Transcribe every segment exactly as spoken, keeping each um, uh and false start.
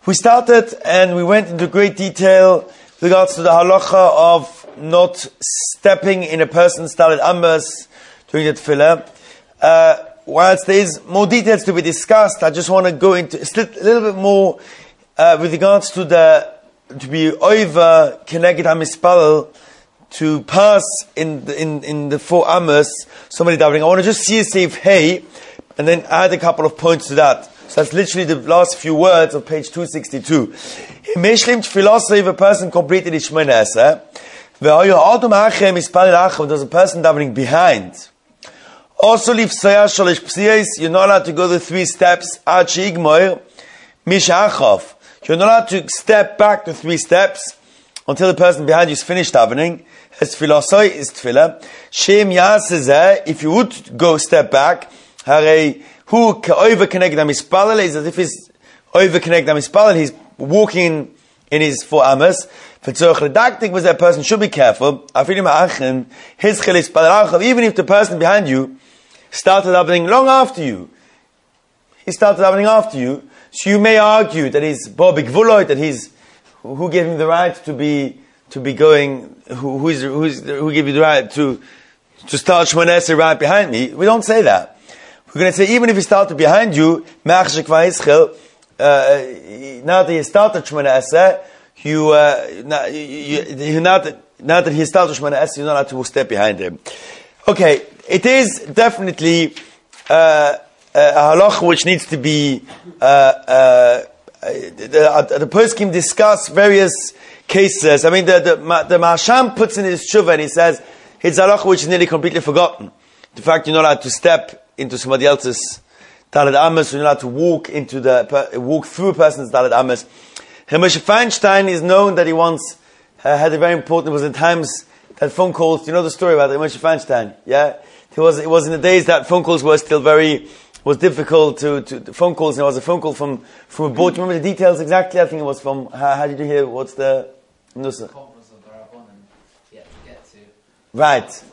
We started and we went into great detail with regards to the halacha of not stepping in a person's talit amos during the tefillah. Uh, whilst there is more details to be discussed, I just want to go into a little bit more uh, with regards to the to be over keneged hamispalel, to pass in the, in in the four amos somebody davening. I want to just see a safe hey, and then add a couple of points to that. So that's literally the last few words of page two sixty-two. If a person completed his Shemona Esrei, there's a person davening behind. Also, you're not allowed to go the three steps. You're not allowed to step back the three steps until the person behind you is finished davening. As philosophy is tefillah. If you would go step back, who over connect them mispalel is as if he's over connect them mispalel, he's walking in his four amos. For tzorch redactic was that person should be careful. Even if the person behind you started davening long after you, he started davening after you, so you may argue that he's Bobik Vuloit, that he's who gave him the right to be to be going, who who is who's who gave you the right to to start Shemona Esrei right behind me. We don't say that. We're going to say, even if he started behind you, uh, now that he started Shemona Esrei, you, uh, now, you, you, now, that, now that he started Shemona Esrei, you're not allowed to step behind him. Okay, it is definitely uh, a halacha which needs to be, uh, uh, the, the poskim discuss various cases. I mean, the, the, the Mahasham puts in his tshuva and he says, it's a halacha which is nearly completely forgotten. The fact you're not allowed to step into somebody else's talit amos, you're not allowed to walk into the walk through a person's talit amos. Moshe Feinstein is known that he once uh, had a very important. It was in times that phone calls. Do you know the story about Moshe Feinstein? Yeah, it was. It was in the days that phone calls were still very was difficult to to phone calls. And it was a phone call from from abroad. Do you remember the details exactly? I think it was from. How, how did you hear? What's the nusa? Right.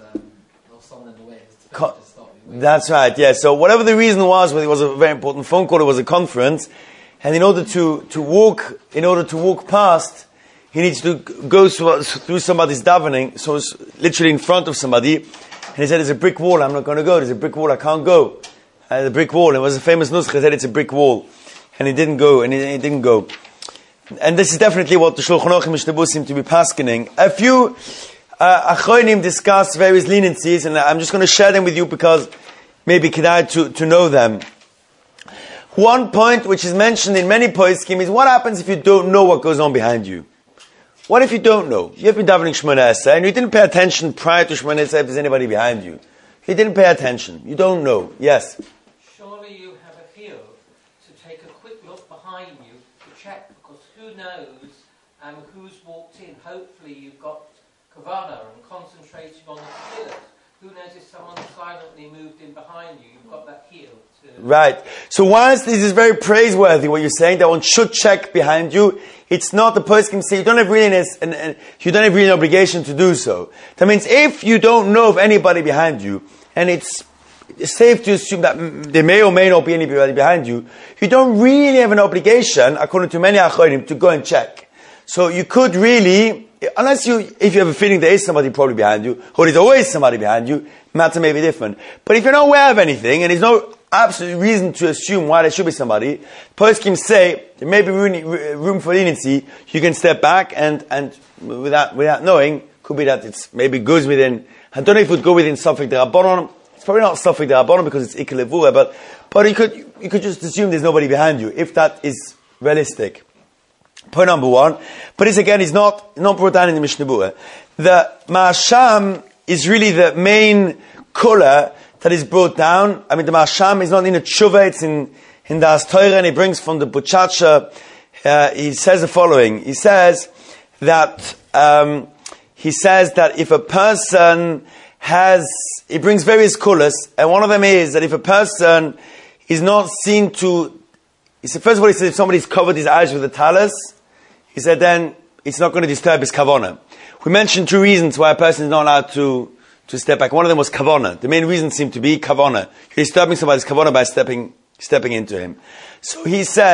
Co- That's right, yeah. So whatever the reason was, whether it was a very important phone call, it was a conference, and in order to, to walk, in order to walk past, he needs to go through somebody's davening, so it's literally in front of somebody, and he said, there's a brick wall, I'm not going to go, there's a brick wall, I can't go. And the brick wall, it was a famous nuskha, he said it's a brick wall, and he didn't go, and he, he didn't go. And this is definitely what the Shulchan Aruch and Mishnah Berurah seem to be paskening. A few Uh, Achronim discuss various leniencies, and I'm just going to share them with you because maybe kedai to, to know them. One point which is mentioned in many poskim is what happens if you don't know what goes on behind you? What if you don't know? You have been davening Shemona Esrei and you didn't pay attention prior to Shemona Esrei if there's anybody behind you. You didn't pay attention. You don't know. Yes? Surely you have a hill to take a quick look behind you to check, because who knows um, who's walked in. Hopefully you've got Kavana and concentrating on the pillars. Who knows if someone silently moved in behind you? You've got that heel to... Right. So whilst this is very praiseworthy, what you're saying, that one should check behind you, it's not the poskim say you don't have really an, an, you don't have really an obligation to do so. That means if you don't know of anybody behind you, and it's safe to assume that there may or may not be anybody behind you, you don't really have an obligation, according to many achronim, to go and check. So you could really, unless you, if you have a feeling there is somebody probably behind you, or there's always somebody behind you, matter may be different. But if you're not aware of anything, and there's no absolute reason to assume why there should be somebody, poskim say there may be room for leniency. You can step back and and without without knowing, could be that it's maybe goes within. I don't know if it would go within Safek D'Rabbanan. It's probably not Safek D'Rabbanan because it's Iker Levura, but but you could you could just assume there's nobody behind you if that is realistic. Point number one, but this again is not not brought down in the Mishnah Berurah. The Mahasham is really the main color that is brought down. I mean, the Mahasham is not in the tshuva; it's in in the Astorah, and he brings from the Buchacha. Uh, he says the following: He says that um, he says that if a person has, he brings various colors, and one of them is that if a person is not seen to. He said, first of all, he said if somebody's covered his eyes with a talis, he said then it's not going to disturb his kavana. We mentioned two reasons why a person is not allowed to, to step back. One of them was kavana. The main reason seemed to be kavana. You're disturbing somebody's kavana by stepping, stepping into him. So he says,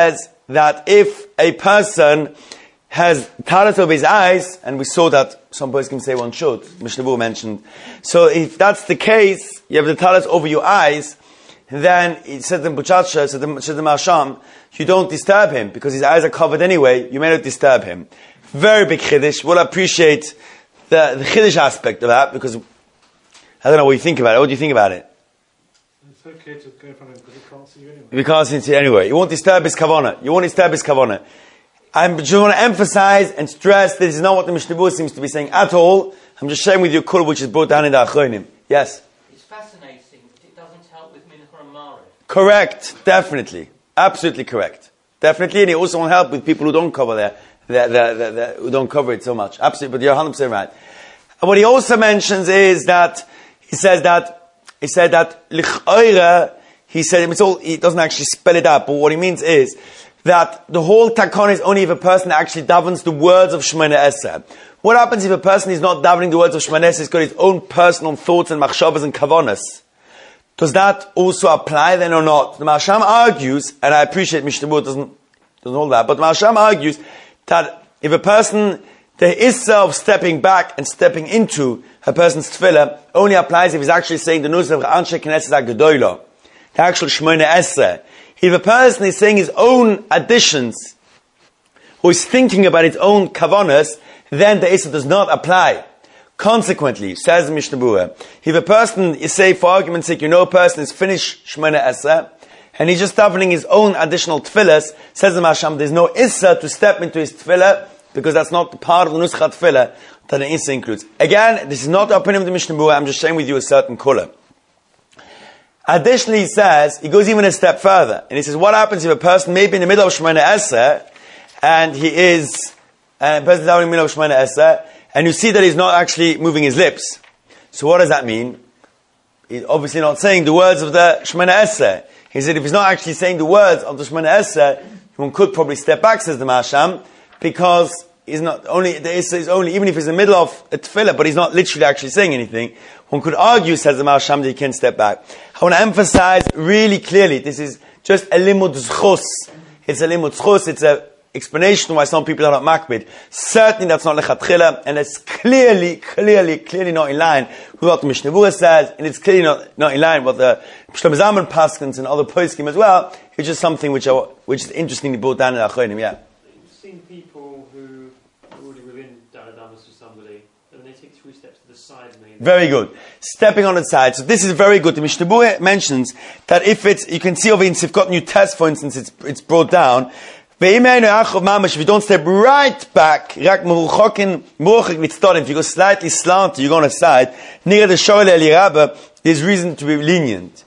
that if a person has talis over his eyes, and we saw that some persons can say one should, Mishnah Berurah mentioned. So if that's the case, you have the talis over your eyes, then it says in Buchacha, says the Masham, you don't disturb him, because his eyes are covered anyway, you may not disturb him. Very big chiddush. We'll appreciate the, the chiddush aspect of that, because I don't know what you think about it. What do you think about it? It's okay to go in front of him because he can't see you anyway. We can't see you anyway. You won't disturb his kavanah. You won't disturb his kavanah. I just want to emphasize and stress this is not what the Mishnah Berurah seems to be saying at all. I'm just sharing with you a kul which is brought down in the Achronim. Yes? It's fascinating, but it doesn't help with Mincha and Maariv. Correct. Definitely. Absolutely correct. Definitely. And it also won't help with people who don't cover their, their, their, their, their who don't cover it so much. Absolutely. But you're one hundred percent right. And what he also mentions is that he says that he said that lich'oira, he said it's all, he doesn't actually spell it out, but what he means is that the whole takon is only if a person actually davens the words of Shemoneh Esrei. What happens if a person is not davening the words of Shemoneh Esrei, he's got his own personal thoughts and machshavas and kavanas? Does that also apply then or not? The Masham argues, and I appreciate Mishnah Berurah doesn't, doesn't hold that, but the Masham argues that if a person, the issa of stepping back and stepping into a person's tefillah only applies if he's actually saying the nusach Anshe Knesset HaGedolah, the actual Shemoneh Esrei. If a person is saying his own additions, or is thinking about his own kavanas, then the issa does not apply. Consequently, says Mishnah Berurah, if a person is, say, for argument's sake, you know a person is finished Shemoneh Esrei, and he's just davening his own additional tefillahs, says the Masham, there's no issa to step into his tefillah, because that's not part of the Nusach Tefillah that the issa includes. Again, this is not the opinion of the Mishnah Berurah, I'm just sharing with you a certain color. Additionally, he says, he goes even a step further, and he says, what happens if a person may be in the middle of Shemoneh Esrei, and he is, and a person is out in the middle of Shemoneh Esrei, and you see that he's not actually moving his lips. So what does that mean? He's obviously not saying the words of the Shemoneh Esrei. He said if he's not actually saying the words of the Shemoneh Esrei, one could probably step back, says the Masham, because he's not only, the Issa is only, even if he's in the middle of a tefillah, but he's not literally actually saying anything, one could argue, says the Masham, that he can step back. I want to emphasize really clearly, this is just a limud zchus. It's a limud zchus, it's an explanation why some people are not makbid. Certainly that's not lechatchila, and it's clearly, clearly, clearly not in line with what the Mishnah Berurah says, and it's clearly not, not in line with the Shlomo Zalman Paskins and other poskim as well. It's just something which, are, which is interestingly brought down in Achronim, yeah. You've seen people who are already within Daladamas for somebody, and then they take three steps to the side. And they Very good. Stepping on the side. So this is very good. The Mishnah Berurah mentions that if it's, you can see over in Sifkot New Test, for instance, it's, it's brought down. If you don't step right back, if you go slightly slanted, you go on the side, there's reason to be lenient.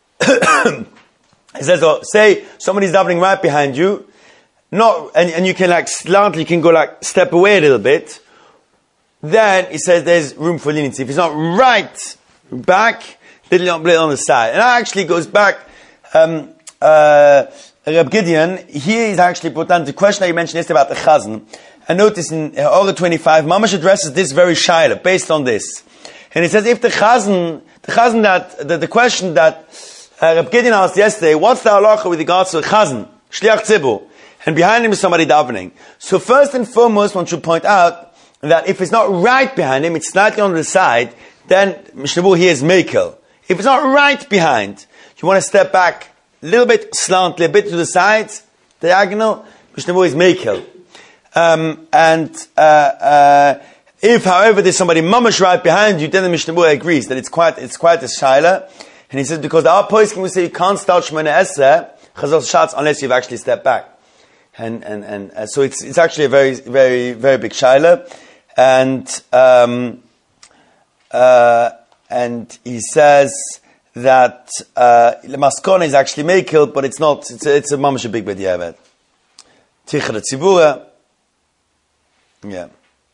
It says, oh, say somebody's davening right behind you, not, and, and you can like slant, you can go like step away a little bit, then he says there's room for leniency. If it's not right back, little on, little on the side. And that actually goes back, um, uh, Reb Gideon, here is actually put down the question that you mentioned yesterday about the chazan. And notice in Orah twenty-five, Mamash addresses this very shaila, based on this. And he says, if the chazan, the chazan that, the, the question that uh, Reb Gideon asked yesterday, what's the halacha with regards to the chazan? Shliach tzibur. And behind him is somebody davening. So first and foremost, one should point out that if it's not right behind him, it's slightly on the side, then Mishnah Berurah here is mekel. If it's not right behind, you want to step back a little bit slant, a little bit to the sides, diagonal, Mishnah Berurah is mekel. Um, and uh, uh, if, however, there's somebody mamash right behind you, then the Mishnah Berurah agrees that it's quite it's quite a shaila. And he says because our poskim will say you can't start Shemoneh Esrei chazal shots unless you've actually stepped back. And and and uh, so it's it's actually a very very very big shaila. And um, uh, and he says that uh, Maskona is actually mekel, but it's not. It's a, it's a mamash a big b'diavad. Tichar tzibura. Yeah.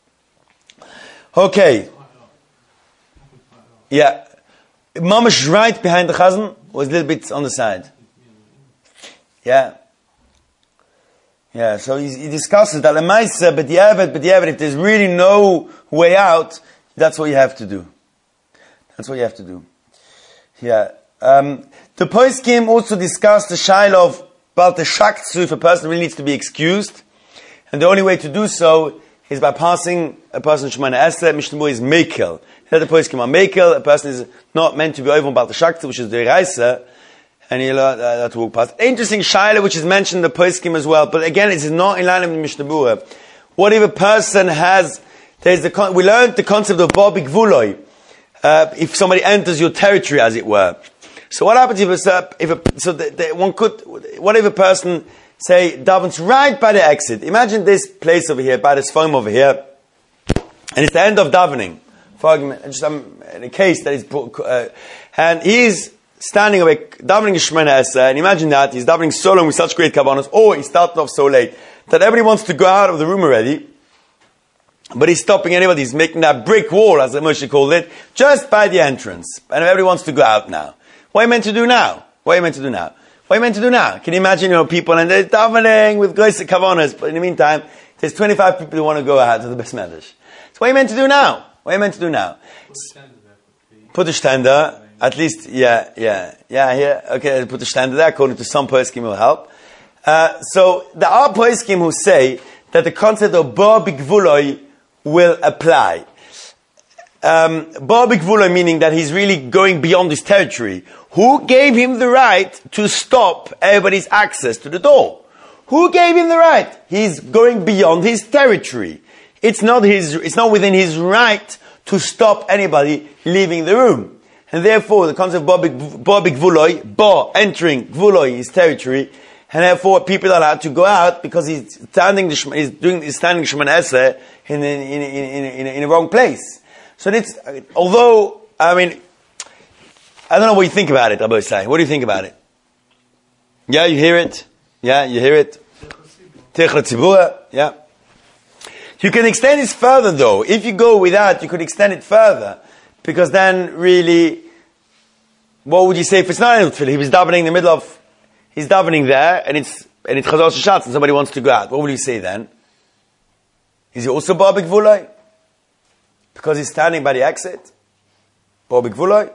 Okay. Yeah. Mamash right behind the chazan was a little bit on the side. Yeah. Yeah. So he, he discusses that lemaisa b'diavad b'diavad. If there's really no way out, that's what you have to do. That's what you have to do. Yeah. Um, the poskim also discussed the shaila of But the shaktsu, if a person really needs to be excused, and the only way to do so is by passing a person Shemana Esrei. Mishnah Berurah is mekel. The poskim are mekel. A person is not meant to be over about the shaktsu, which is the Reisa, and he'll uh, to walk past. Interesting shaila, which is mentioned in the poskim as well, but again, it is not in line with Mishnah Berurah. What if a person has? There's the con- we learned the concept of Bo Bigvuloi. Uh, if somebody enters your territory, as it were. So what happens if a, if a, so the, the, one could, what if a person, say, davens right by the exit? Imagine this place over here, by this foam over here, and it's the end of davening. For argument, just um, in a case that is, uh, and he's standing awake, davening Shemana Esrei, and imagine that, he's davening so long with such great kavanos, or he started off so late, that everybody wants to go out of the room already, but he's stopping anybody, he's making that brick wall, as Moshe called it, just by the entrance, and everybody wants to go out now. What are you meant to do now? What are you meant to do now? What are you meant to do now? Can you imagine, you know, people, and they're davening with great kavanos, but in the meantime, there's twenty-five people who want to go out to the best medrash. So what are you meant to do now? What are you meant to do now? Put a stender, at least, yeah, yeah, yeah, here, okay, put a stender there, according to some poskim will help. Uh, so, there are poskim who say that the concept of Bo Bigvuloi will apply. Um, Bo Bigvuloi meaning that he's really going beyond his territory. Who gave him the right to stop everybody's access to the door? Who gave him the right? He's going beyond his territory. It's not his, it's not within his right to stop anybody leaving the room. And therefore, the concept of Bo Bigvuloi, Bo entering Gvuloi, his territory, and therefore people are allowed to go out because he's standing, he's doing, he's standing Shemana Esrei in, in, in, in, in, in a wrong place. So it's, although, I mean, I don't know what you think about it, Rabbi Say. What do you think about it? Yeah, you hear it? Yeah, you hear it? Techra Tzibura, yeah. You can extend this further though. If you go with that, you could extend it further. Because then really, what would you say if it's not in Tefillah? He was davening in the middle of, he's davening there, and it's, and it's Chazal Shashatz, and somebody wants to go out. What would you say then? Is he also Bo Bigvuloi? Because he's standing by the exit? Bo Bigvuloi?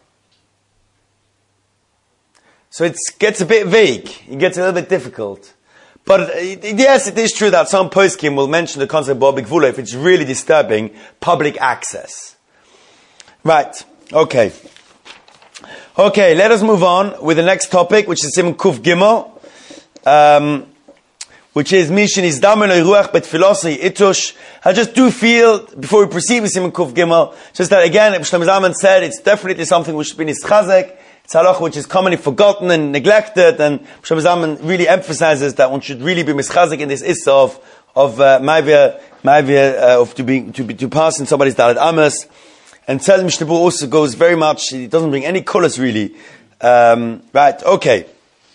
So it gets a bit vague. It gets a little bit difficult. But uh, yes, it is true that some poskim will mention the concept of Bo Bigvuloi if it's really disturbing public access. Right. Okay. Okay, let us move on with the next topic, which is Siman Kuf Gimel, um, which is Mishin is Damen Ruach Bet Philosophy Itush. I just do feel, before we proceed with Siman Kuf Gimel, just that again, Shlomo Zalman said, it's definitely something which has been ischazek. It's halach which is commonly forgotten and neglected, and Shlomo Zalman really emphasizes that one should really be mischazik in this issa of of uh, ma'avir, ma'avir, uh, of to be to be to pass in somebody's daled amos. And Tzad Mishnah Berurah also goes very much. It doesn't bring any colors really. Um, right? Okay.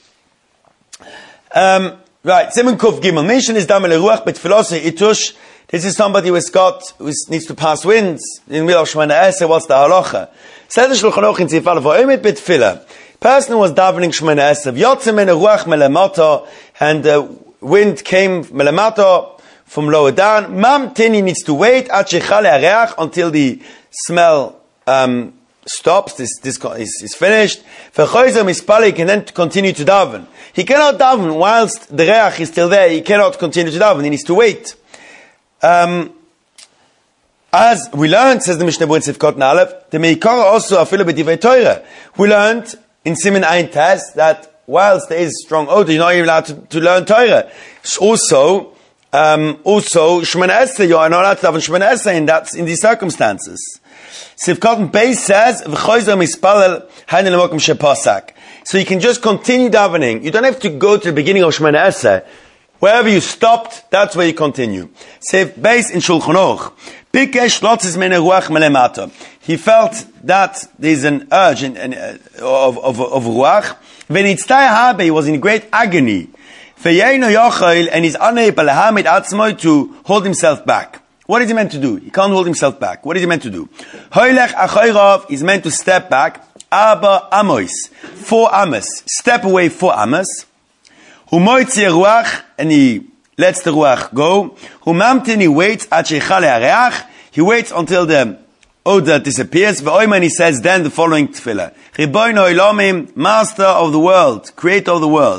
Um, right. Siman Kuf Gimel. Mention is damel ruach bet philosophy itush. This is somebody who has got, who needs to pass winds in the middle of Shemana Esrei. What's the halacha? Said the Shulchan Aruch in Tzifal v'oimet betfilah. Person was davening Shemana Esrei. Yotzem men ruach melamato, and the wind came melamato from lower down. Mamtin, he needs to wait at shechal hareach, until the smell um, stops. This this is, is finished. V'choizer mispalik, and then to continue to daven. He cannot daven whilst the reach is still there. He cannot continue to daven. He needs to wait. Um, as we learned, says the Mishnah Berurah in Sifkot Aleph, the Meikara also afilu b'divrei Torah. We learned in Siman Ein Tes that whilst there is strong odor, you're not even allowed to, to learn Torah. Also, um, also Shemana Esrei, you are not allowed to daven Shemana Esrei in that in these circumstances. Sifkot Beis says, "V'choizer mispalel hayin lemokum shepasak." So you can just continue davening. You don't have to go to the beginning of Shemana Esrei. Wherever you stopped, that's where you continue. Sif Beis in Shulchan Aruch. Bikesh lotzis mene ruach melemato. He felt that there's an urge in, in, uh, of, of, of ruach. When it's habe, he was in great agony. Ve'yeino yochel, and he's unable lahamid atzmoi to hold himself back. What is he meant to do? He can't hold himself back. What is he meant to do? Hoylech achoyrov is meant to step back. Aba amois. Four amos. Step away four amos. Humoitzi ruach, and he lets the ruach go. Humamtin, he waits at sheichal hareach. He waits until the odor disappears. Ve'oiman, he says then the following tefillah: Ribono Elohim, Master of the world, Creator of the world.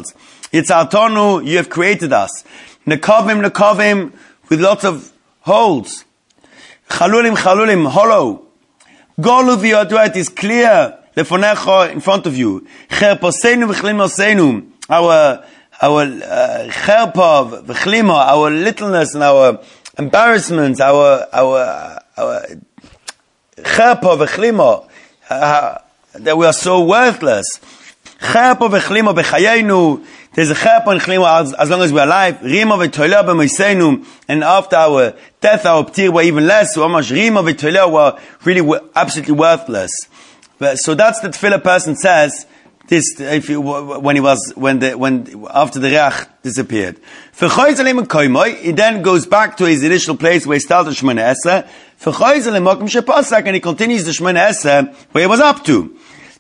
Yitzartonu, you have created us. Nekavim, nekavim, with lots of holes. Chalulim, chalulim, hollow. Golu v'yodua, it is clear, lefonecho, in front of you. Cherposenu v'chlimosenu, our, our, uh, cherpa v'chlimo, our littleness and our embarrassment, our, our, our, cherpa v'chlimo, uh, that we are so worthless. Cherpa v'chlimo b'chayenu, there's a cherpa and chlimo as, as long as we're alive. Rima v'toileh b'moiseinu, and after our death, our ptir were even less. So much rima v'toileh were really were absolutely worthless. But, so that's the tefillah person says. This, if you, when he was, when the, when after the reach disappeared. He then goes back to his initial place where he started Shemona Esrei. And he continues the Shemona Esrei where he was up to.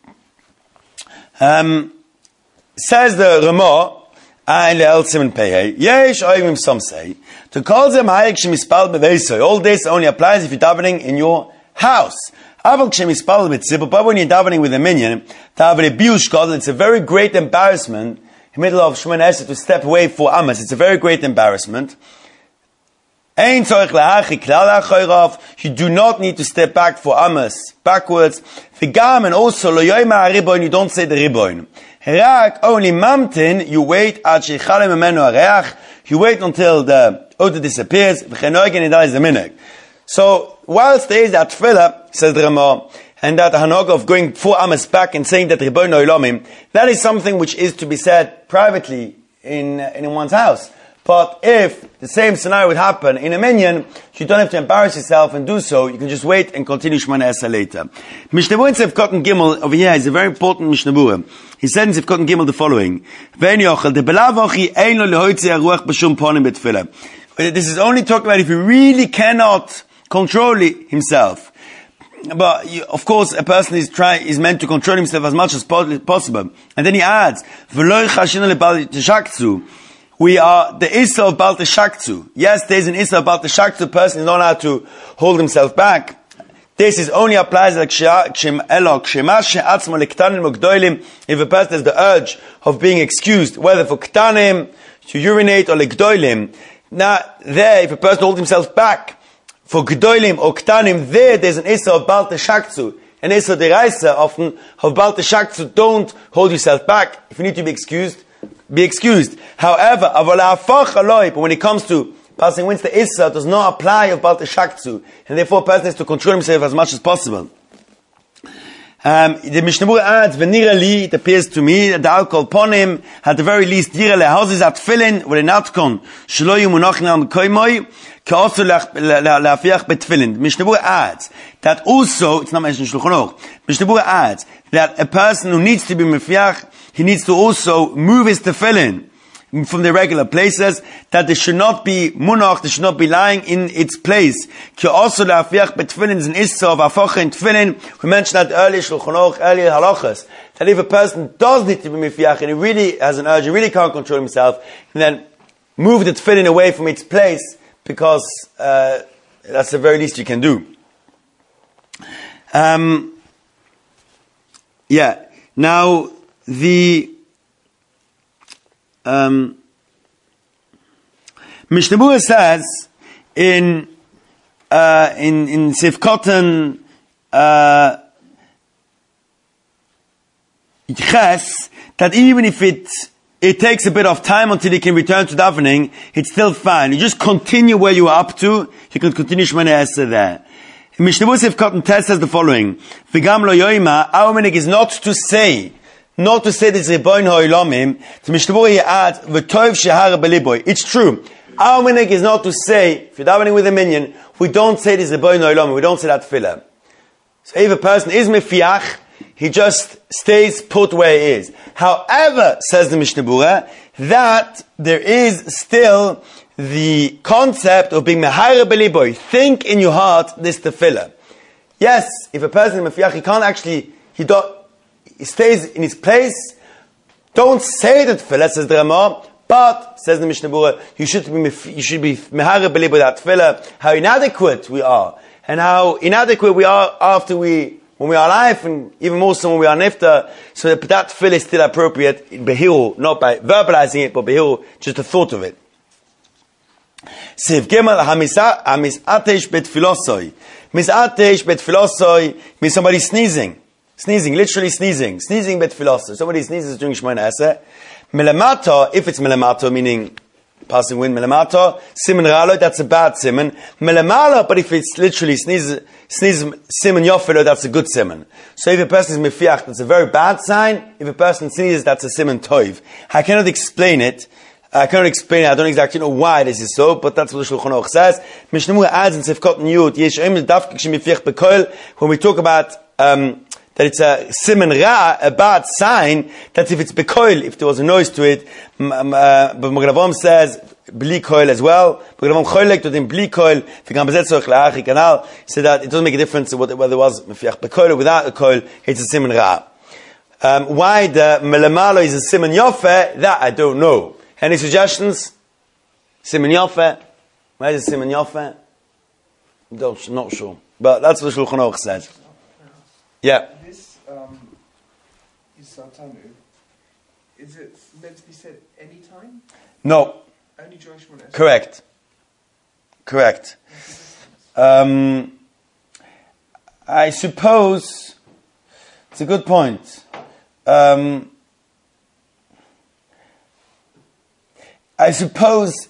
Um, says the Ramah, and Le'el Siman Pei, Yesh Oivim, some say, to call them Hayek Shemispal B'Veisoi. All this only applies if you're davening in your house. Aval Shemispal B'Tzibur, but when you're davening with a minion, to have a biush gadol, it's a very great embarrassment in the middle of Shemona Esrei to step away for Amos. It's a very great embarrassment. You do not need to step back for Amos, backwards. V'gam, and also lo yoyma hariboin, you don't say the riboin. Rak, only mamtin, you wait at sheichale memenu hareach, you wait until the odor disappears. V'chenoigen, and that is the minhag. So, whilst there is that tefillah, says the Ramah, and that hanog of going for Amos back and saying that riboin oilomim, that is something which is to be said privately in in one's house. But if the same scenario would happen in a minyan, you don't have to embarrass yourself and do so. You can just wait and continue Shemona Esrei later. Mishnah Berurah in Sefkot Gimel over here is a very important Mishnah Berurah. He said in Sefkot Gimel the following: This is only talking about if he really cannot control himself. But you, of course, a person is try is meant to control himself as much as possible. And then he adds, we are the Issa of Baal Teshaktzu. Yes, there's an Issa of Baal Teshaktzu. Person is not allowed to hold himself back. This is only applies like if a person has the urge of being excused, whether for ktanim, to urinate, or legdoilim. Now, there, if a person holds himself back for gdoilim or ktanim, there, there's an Issa of Baal Teshaktzu. An Issa deraisa often of Baal Teshaktzu. Don't hold yourself back. If you need to be excused, be excused. However, but when it comes to passing winds, the Issa does not apply of Baal Teshaktzu, and therefore a person has to control himself as much as possible. Um, the Mishnah Berurah adds, "V'nirali," it appears to me that the alcohol upon him, at the very least, direle houses at tefillin with a natkon shelo yumunachin al koimoi ke'osu le'afiach betfillin. Mishnah Berurah adds that also it's not mentioned in Shulchan Aruch. Mishnah Berurah adds that a person who needs to be mefiach, he needs to also move his tefillin from the regular places, that they should not be munach, they should not be lying in its place. Ki also le'afiach betfillin is an issa of afocha in tefillin. We mentioned that earlier, Shulchan Aruch, earlier halachas, that if a person does need to be mefiach and he really has an urge, he really can't control himself, then move the tefillin away from its place, because uh, that's the very least you can do. Um, yeah. Now, the um, Mishnah Berurah says in uh, in in Sifkotan uh, Ches that even if it it takes a bit of time until you can return to davening, it's still fine. You just continue where you are up to. You can continue Shemona Esrei there. Mishnah Berurah Sifkotan Tes says the following: V'gam lo yoyma, our minhag is not to say. Not to say this Ribono Shel Olamim. The Mishnah Berurah here adds, V'tov shehara b'liboy. It's true. Our minhag is not to say, if you're davening with a minion, we don't say this Ribono Shel Olamim. We don't say that tefillah. So if a person is mefiach, he just stays put where he is. However, says the Mishnah Berurah, that there is still the concept of being mehara b'liboy. Think in your heart this tefillah. Yes, if a person is mefiach, he can't actually, he don't, he stays in his place. Don't say that tefillah, says the Ramah, but, says the Mishnah Berurah, you should be, you should be mehara b'liboy that tefillah, how inadequate we are, and how inadequate we are after we when we are alive, and even more so when we are nifta, so that that tefillah is still appropriate in Behiru, not by verbalizing it, but Behiru, just the thought of it. Siv Gimel, hamisatesh bet filosoi. Misatesh bet filosoi means somebody sneezing. Sneezing, literally sneezing. Sneezing bet filosoi. Somebody sneezes during Shemona Esrei. Melemato, if it's melemato, meaning passing wind, melemato, simen ralo, that's a bad simen. Melemalo, but if it's literally sneezes, sneezes simen yofelo, that's a good simen. So if a person is mefiach, that's a very bad sign. If a person sneezes, that's a simen toiv. I cannot explain it. I cannot explain it. I don't exactly know why this is so, but that's what the Shulchan Aruch says. Mishnah Berurah adds in Sefkot Niyut, yesh oim dafke k'shemifiach bekoil, when we talk about, um, that it's a simen ra, a bad sign, that if it's bekoil, if there was a noise to it, uh, but Magen Avraham says, bli koil as well. Magen Avraham choylek to them bli koil, v'gam bezet tzorich la'achi kanal, so that it doesn't make a difference whether it was mefiach bekoil or without a koil, it's a simen ra. Um, why the melamalo is a simen yofe, that I don't know. Any suggestions? Simen yofe? Why is it simen yofe? Don't, not sure. But that's what the Shulchan Aruch says. Yeah. This um, is Satanu. Is it meant to be said any time? No. Only during Shemona Esrei? Correct. Correct. Um, I suppose it's a good point. Um, I suppose,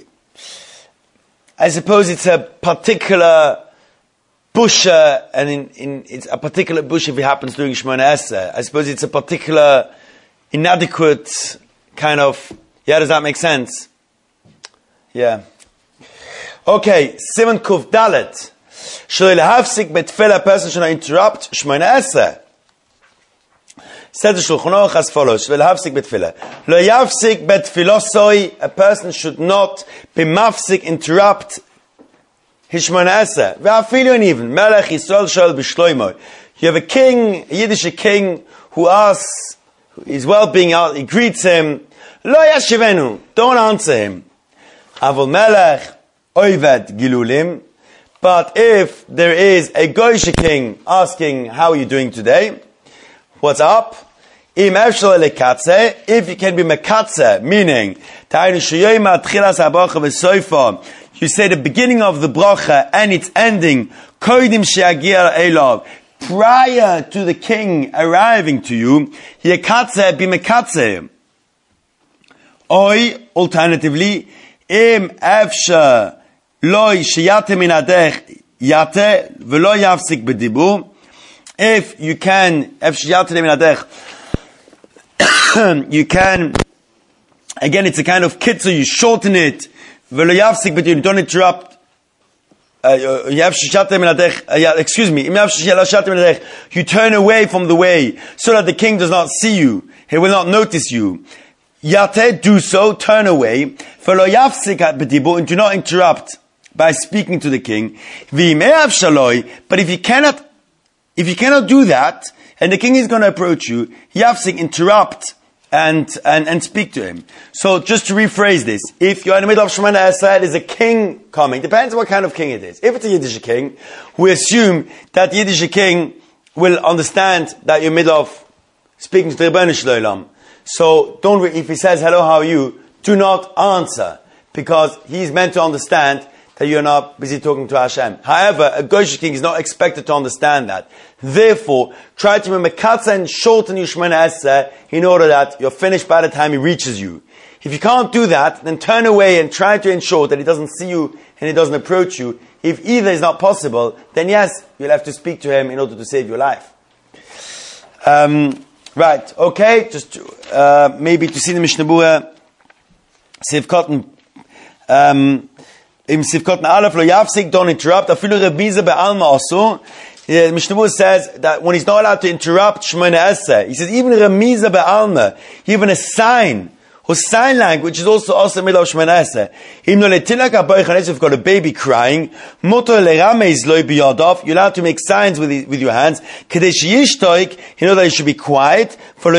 I suppose it's a particular busha, and in, in it's a particular busha if it happens during Shemona Esrei. I suppose it's a particular inadequate kind of. Yeah, does that make sense? Yeah. Okay, Simon Kuf Dalet. Shalei lehavsik betfila, a person should not interrupt Shemona Esrei. Said the Shulchan Aruch as follows: Shalei lehavsik betfila. Lo yavsik betfilosoi, a person should not be mafsik, interrupt his Shemona Esrei. Ve'afilu even Melech Yisrael Shol b'Shloimo. You have a king, a Yiddish king, who asks his well-being out. He greets him. Lo yashivenu, don't answer him. Avol Melech Oived Gilulim. But if there is a Goyish king asking, how are you doing today? What's up? Im efshel lekatze, if you can be mekatze, meaning you say the beginning of the bracha and its ending, koidim she'agiel elav, prior to the king arriving to you, yekatze be mekatze. Or alternatively, im efshel loy sheyate min adech yate v'lo yafsik b'dibur. If you can, you can, again, it's a kind of kitzer, you shorten it, but you don't interrupt. Uh, excuse me, you turn away from the way so that the king does not see you, he will not notice you. Yate, do so, turn away, and do not interrupt by speaking to the king. But if you cannot If you cannot do that, and the king is going to approach you, yafsik, interrupt, and, and, and speak to him. So, just to rephrase this, if you're in the middle of Shemona Esrei, there's a king coming, depends on what kind of king it is. If it's a Yiddish king, we assume that the Yiddish king will understand that you're in the middle of speaking to the Rebbeinu Shloim. So, don't, re- if he says, hello, how are you, do not answer, because he's meant to understand that you're not busy talking to Hashem. However, a Goyish king is not expected to understand that. Therefore, try to be mekatze and shorten your Shemona Esrei in order that you're finished by the time he reaches you. If you can't do that, then turn away and try to ensure that he doesn't see you and he doesn't approach you. If either is not possible, then yes, you'll have to speak to him in order to save your life. Um, right, okay, just uh, maybe to see the Mishnah Berurah, Sivkot, um, Im Sivkot Aleph lo yafsik, don't interrupt. Afilu Rebiza be'alma also. The Mishnah Berurah says that when he's not allowed to interrupt Shemona Esrei, he says even Remiza be'alma, even a sign Or sign language is also also middle of Shemana Esrei. If you've got a baby crying, you're allowed to make signs with, the, with your hands. You know that you should be quiet.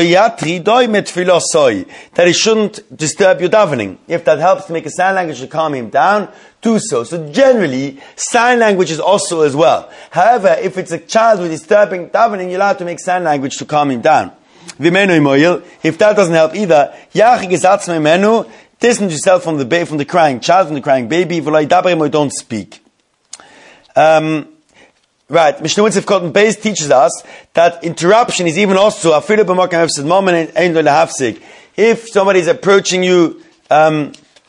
That it shouldn't disturb your davening. If that helps to make a sign language to calm him down, do so. So generally, sign language is also as well. However, if it's a child with disturbing davening, you're allowed to make sign language to calm him down. If that doesn't help either, distance yourself from the ba- from the crying child, from the crying baby, don't speak. Um, right, Mishnah Cotton Base teaches us that interruption is even also if somebody is approaching you, um,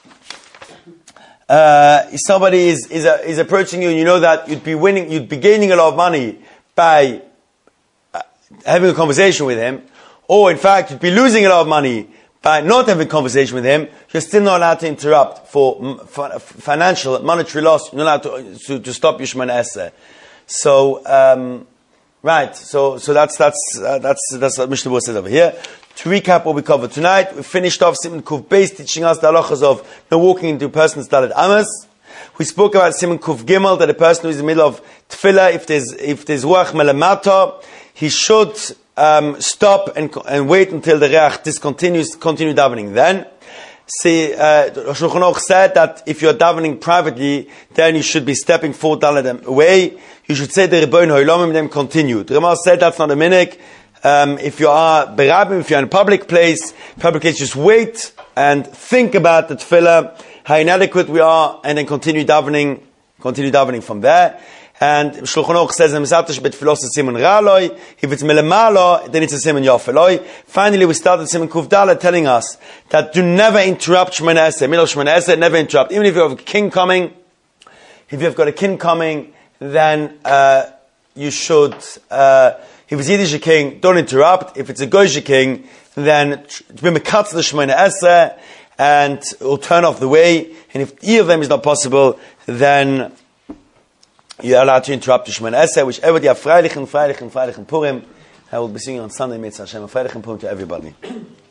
uh, if somebody is is, uh, is approaching you, and you know that you'd be winning, you'd be gaining a lot of money by uh, having a conversation with him. Or, in fact, you'd be losing a lot of money by not having a conversation with him. You're still not allowed to interrupt for f- financial, monetary loss. You're not allowed to, to, to stop your Shemana Esrei. So, um, right. So, so that's that's uh, that's that's what Mishnah Berurah says over here. To recap what we covered tonight, we finished off Siman Kuf Beis teaching us the halachas of no walking into a person's Dalet Amos. We spoke about Siman Kuf Gimel, that a person who is in the middle of tefillah, if there's if there's ruach melamata, he should Um, stop and, and wait until the reach discontinues, continue davening. Then, see, uh, Shulchan Aruch said that if you're davening privately, then you should be stepping four dalet away. You should say the Rebbeinu Ha'olamim, then continue. The Ramah said that's not a minhag. Um, if you are berabim, if you're in a public place, public place, just wait and think about the tefillah, how inadequate we are, and then continue davening, continue davening from there. And Shulchan Aruch says, if it's melemalo, then it's a siman yofeloi. Finally, we started Siman Kuf Dalet telling us that do never interrupt Shemana Esrei, middle of Shemana Esrei, never interrupt. Even if you have a king coming, if you've got a king coming, then uh, you should, uh, if it's Yiddish king, don't interrupt. If it's a Goyish king, then be mekatz the Shemana Esrei, and will turn off the way. And if either of them is not possible, then you're allowed to interrupt the Shemana Esrei, which everybody have Freilichen, Freilichen, Freilichen Purim. I will be singing on Sunday, Mitzvah Hashem, Freilichen Purim to everybody.